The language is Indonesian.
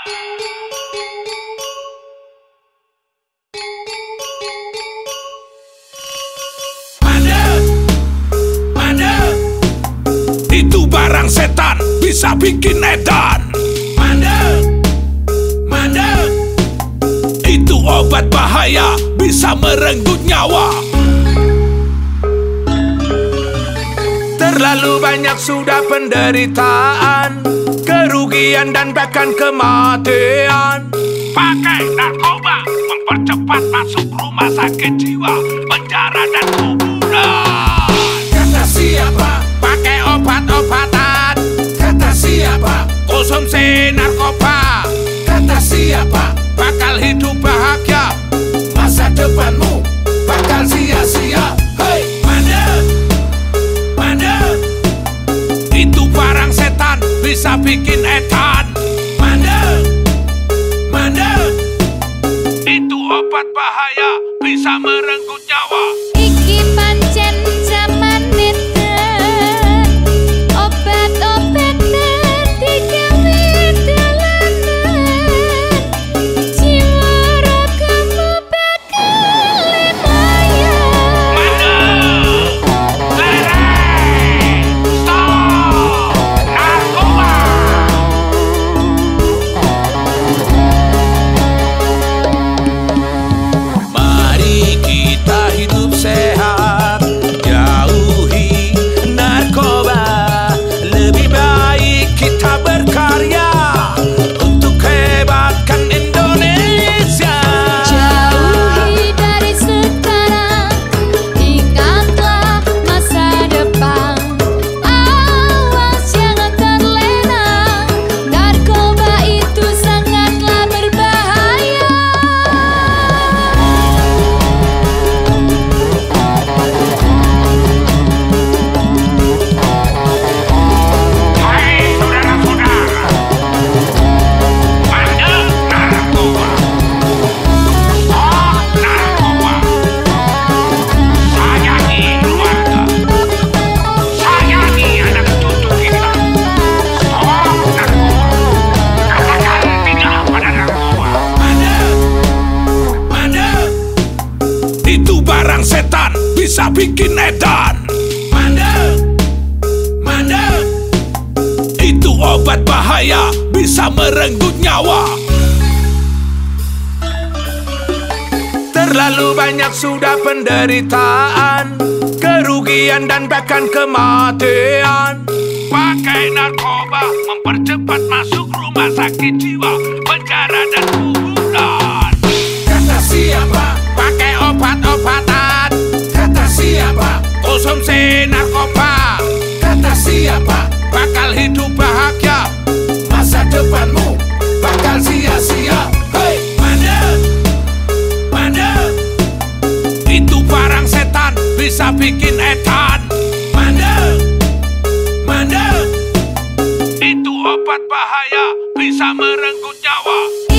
Itu barang setan, bisa bikin edan. Mandek, itu obat bahaya, bisa merenggut nyawa. Terlalu banyak sudah penderitaan, kerugian dan bahkan kematian. Pakai narkoba mempercepat masuk rumah sakit jiwa, penjara dan kuburan. Kata siapa? Pakai obat-obatan. Kata siapa? Konsumsi narkoba. Kata siapa? Bakal hidup bahagia, masa depanmu bakal sia-sia. Hei, mandek, itu barang setan, bisa bikin edan. Mandek, itu obat bahaya, bisa merenggut nyawa. Iki pancen zaman neten, obat-obatan digawe dolanan. Jiwa ragamu bakal lumayan. Mari kita hidup sehat, jauhi narkoba. Lebih baik kita berkarya untuk hebatkan Indonesia. Jauhi dari sekarang, ingatlah masa depan. Awas jangan terlena, narkoba itu sangatlah berbahaya. Hai saudara-saudara, bandel narkoba, stop narkoba. Sayangi keluarga, sayangi anak cucu kita. Stop narkoba, katakan tidak pada narkoba. Mandek, itu barang setan, bisa bikin edan. Mandek, itu obat bahaya, bisa merenggut nyawa. Terlalu banyak sudah penderitaan, kerugian dan bahkan kematian. Pakai narkoba mempercepat masuk rumah sakit jiwa, penjara dan kuburan. Kata siapa? Pakai obat-obatan. Kata siapa? Konsumsi narkoba. Kata siapa? Bakal hidup bahagia, masa depanmu bakal sia-sia. Hei, mandek, itu barang setan, bisa bikin edan. Mandek, itu obat bahaya, bisa merenggut nyawa.